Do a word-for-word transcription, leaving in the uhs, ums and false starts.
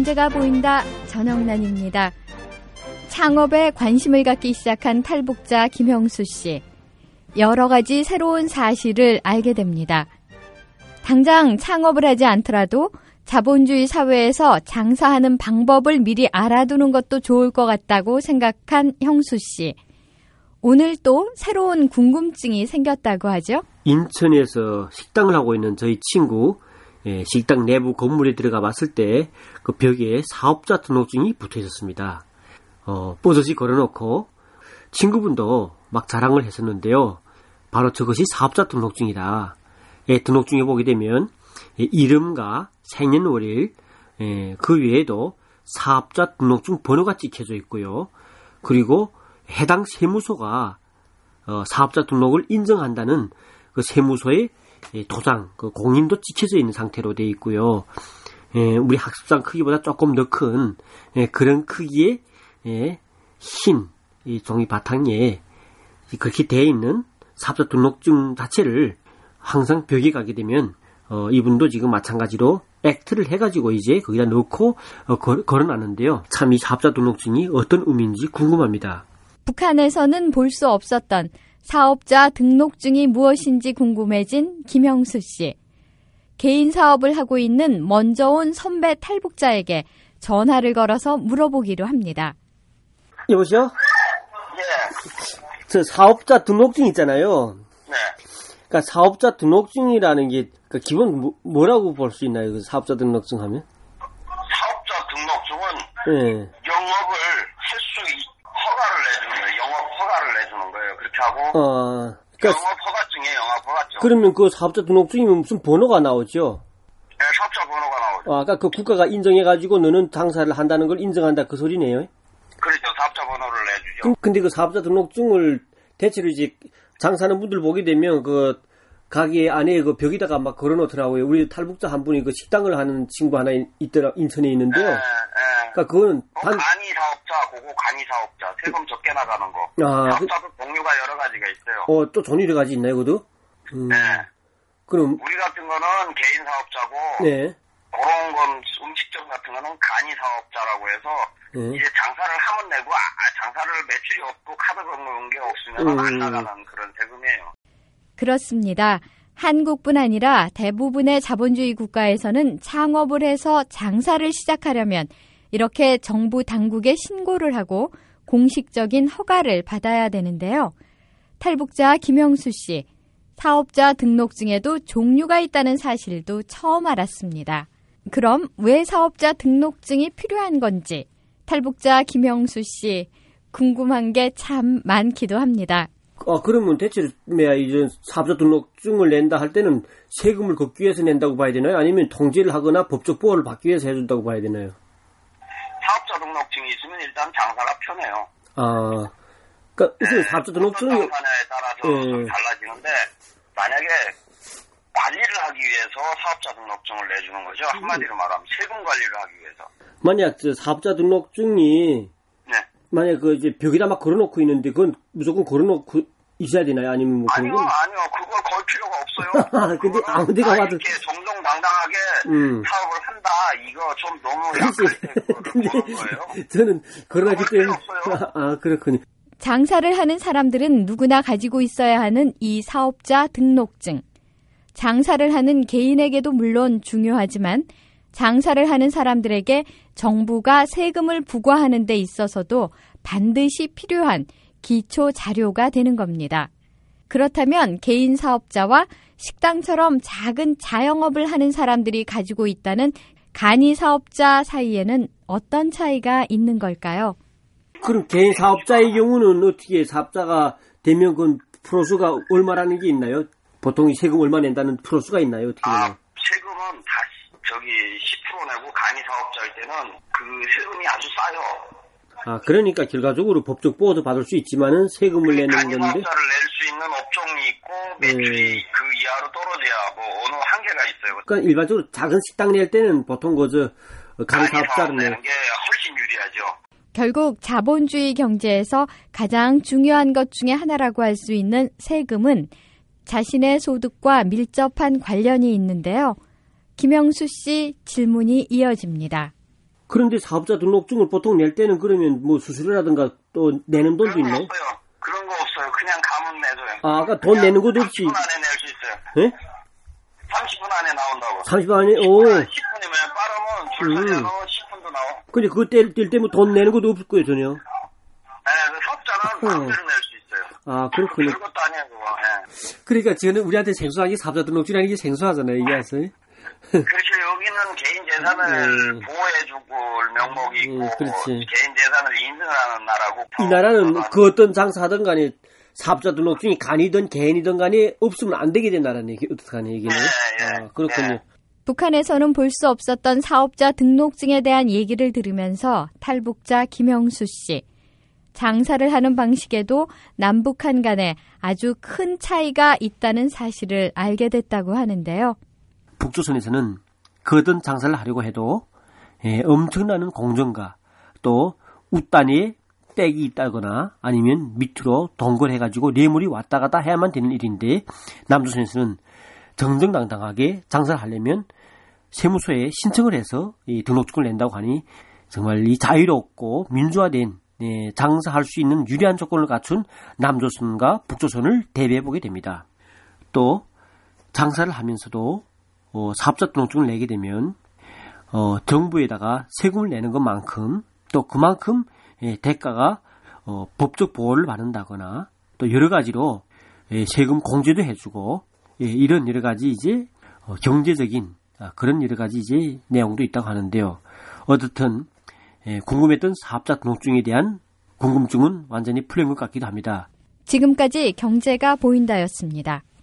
문제가 보인다. 전영란입니다. 창업에 관심을 갖기 시작한 탈북자 김형수 씨. 여러 가지 새로운 사실을 알게 됩니다. 당장 창업을 하지 않더라도 자본주의 사회에서 장사하는 방법을 미리 알아두는 것도 좋을 것 같다고 생각한 형수 씨. 오늘 또 새로운 궁금증이 생겼다고 하죠? 인천에서 식당을 하고 있는 저희 친구, 예, 식당 내부 건물에 들어가 봤을 때 그 벽에 사업자 등록증이 붙어 있었습니다. 어, 버젓이 걸어놓고 친구분도 막 자랑을 했었는데요. 바로 저것이 사업자 등록증이다. 예, 등록증에 보게 되면 예, 이름과 생년월일, 예, 그 외에도 사업자 등록증 번호가 찍혀져 있고요. 그리고 해당 세무서가 어, 사업자 등록을 인정한다는 그 세무서의 예, 도장, 그 공인도 찍혀져 있는 상태로 되어 있고요. 예, 우리 학습상 크기보다 조금 더 큰 예, 그런 크기의 예, 흰 이 종이 바탕에 그렇게 되어 있는 사업자 등록증 자체를 항상 벽에 가게 되면 어, 이분도 지금 마찬가지로 액트를 해가지고 이제 거기다 넣고 어, 걸, 걸어놨는데요. 참 이 사업자 등록증이 어떤 의미인지 궁금합니다. 북한에서는 볼 수 없었던 사업자 등록증이 무엇인지 궁금해진 김형수 씨. 개인 사업을 하고 있는 먼저 온 선배 탈북자에게 전화를 걸어서 물어보기로 합니다. 여보세요? 예. 저 사업자 등록증 있잖아요. 네. 그러니까 사업자 등록증이라는 게 그러니까 기본 뭐, 뭐라고 볼 수 있나요? 그 사업자 등록증 하면? 사업자 등록증은 네. 영업을 할 수 허가를 내주는 거예요. 영업 허가를 내주는 거예요. 그렇게 하고 어, 그러니까 영업 허가증이에요. 영업 허가증. 그러면 그 사업자 등록증이면 무슨 번호가 나오죠? 네, 사업자 번호가 나오죠. 아, 그러니까 그 국가가 인정해가지고 너는 장사를 한다는 걸 인정한다 그 소리네요. 그렇죠. 사업자 번호를 내주죠. 그, 근데 그 사업자 등록증을 대체로 이제 장사하는 분들 보게 되면 그 가게 안에 그 벽에다가 막 걸어놓더라고요. 우리 탈북자 한 분이 그 식당을 하는 친구 하나 있더라, 인천에 있는데요. 네, 네. 그러니까 그거는 뭐 단 간이 사업자, 그거 간이 사업자, 세금 적게 나가는 거. 아, 사업자도 종류가 여러 가지가 있어요. 어, 또 종류 여러 가지 있나요, 그것도? 음. 네. 그럼 우리 같은 거는 개인 사업자고, 네. 그런 건 음식점 같은 거는 간이 사업자라고 해서 네. 이제 장사를 하면 내고 아, 장사를 매출이 없고 카드 번호인 게 없으면 음. 안 나가는 그런 세금이에요. 그렇습니다. 한국뿐 아니라 대부분의 자본주의 국가에서는 창업을 해서 장사를 시작하려면 이렇게 정부 당국에 신고를 하고 공식적인 허가를 받아야 되는데요. 탈북자 김형수 씨, 사업자 등록증에도 종류가 있다는 사실도 처음 알았습니다. 그럼 왜 사업자 등록증이 필요한 건지 탈북자 김형수 씨 궁금한 게 참 많기도 합니다. 아, 그러면 대체로 뭐야 이제 사업자 등록증을 낸다 할 때는 세금을 걷기 위해서 낸다고 봐야 되나요? 아니면 통지를 하거나 법적 보호를 받기 위해서 해준다고 봐야 되나요? 사업자 등록증이 있으면 일단 장사가 편해요. 아, 그러니까 네, 사업자 등록증이 어떤 장사냐에 따라서 예. 좀 달라지는데 만약에 관리를 하기 위해서 사업자 등록증을 내주는 거죠. 한마디로 말하면 세금 관리를 하기 위해서. 만약 저 사업자 등록증이 네. 만약 그 이제 벽에다 막 걸어놓고 있는데 그건 무조건 걸어놓고 있어야 되나요? 아니면 뭐 그런 아니요, 건? 아니요. 그걸 걸 필요가 없어요. 아, 근데 아무 데가 아, 와도 이렇게 정정당당하게 음. 사업을 한다. 이거 좀 너무 그렇지. 약할 때 그거를 근데 보는 거예요. 저는 걸어놨기 그럴 때문에 필요 없어요. 아, 그렇군요. 장사를 하는 사람들은 누구나 가지고 있어야 하는 이 사업자 등록증. 장사를 하는 개인에게도 물론 중요하지만 장사를 하는 사람들에게 정부가 세금을 부과하는 데 있어서도 반드시 필요한 기초 자료가 되는 겁니다. 그렇다면 개인 사업자와 식당처럼 작은 자영업을 하는 사람들이 가지고 있다는 간이 사업자 사이에는 어떤 차이가 있는 걸까요? 그럼 개인 사업자의 경우는 어떻게 사업자가 되면 그 프로수가 얼마라는 게 있나요? 보통 세금 얼마 낸다는 프로수가 있나요? 어떻게 되나요? 아, 세금은 다 저기 십 퍼센트 내고 간이 사업자일 때는 그 세금이 아주 싸요. 아, 그러니까 결과적으로 법적 보호도 받을 수 있지만은 세금을 내는 간이 건데. 사업자를 낼 수 있는 업종이 있고 매출이 네. 그 이하로 떨어져야 뭐 어느 한계가 있어요. 그러니까 일반적으로 작은 식당 낼 때는 보통 그저 간이 사업자를 내. 내는 게 훨씬 유리하죠. 결국 자본주의 경제에서 가장 중요한 것 중에 하나라고 할 수 있는 세금은 자신의 소득과 밀접한 관련이 있는데요. 김형수 씨 질문이 이어집니다. 그런데 사업자 등록증을 보통 낼 때는 그러면 뭐 수수료라든가 또 내는 돈도 그런 거 있나요? 없어요. 그런 거 없어요. 그냥 가면 내줘요. 아, 아까 돈 내는 것도 없이. 삼십 분 안에 낼 수 있어요. 예? 삼십 분 안에 나온다고. 삼십 분 안에, 오. 십 분이면 빠르면 줄서리에 음. 넣으면 십 분도 나와. 근데 그거 뗄, 뗄 때면 돈 내는 것도 없을 거예요, 전혀. 네, 그 사업자는 마음대로 낼 수 있어요. 아, 그렇군요. 별것도 아니에요, 그거. 예. 그러니까 저는 우리한테 생소하게 사업자 등록증이라는 게 생소하잖아요, 이게 와서. 그렇죠. 여기는 개인 재산을 음. 보호해주고 명목이 있고 음, 그렇지. 개인 재산을 인증하는 나라고. 이 나라는 그 어떤 장사하든 간에 사업자 등록증이 간이든 개인이든 간에 없으면 안 되게 된 나라네. 이게 어떡하네, 이게. 예, 예, 아, 그렇군요. 예. 북한에서는 볼 수 없었던 사업자 등록증에 대한 얘기를 들으면서 탈북자 김영수 씨. 장사를 하는 방식에도 남북한 간에 아주 큰 차이가 있다는 사실을 알게 됐다고 하는데요. 북조선에서는 그 어떤 장사를 하려고 해도 예, 엄청나는 공정과 또 웃단에 빽이 있다거나 아니면 밑으로 동거해가지고 뇌물이 왔다 갔다 해야만 되는 일인데 남조선에서는 정정당당하게 장사를 하려면 세무서에 신청을 해서 이 등록증을 낸다고 하니 정말 이 자유롭고 민주화된 예, 장사할 수 있는 유리한 조건을 갖춘 남조선과 북조선을 대비해보게 됩니다. 또 장사를 하면서도 어, 사업자 등록증을 내게 되면 어, 정부에다가 세금을 내는 것만큼 또 그만큼 예, 대가가 어, 법적 보호를 받는다거나 또 여러 가지로 예, 세금 공제도 해주고 예, 이런 여러 가지 이제 어, 경제적인 아, 그런 여러 가지 이제 내용도 있다고 하는데요. 어떻든 예, 궁금했던 사업자 등록증에 대한 궁금증은 완전히 풀린 것 같기도 합니다. 지금까지 경제가 보인다였습니다.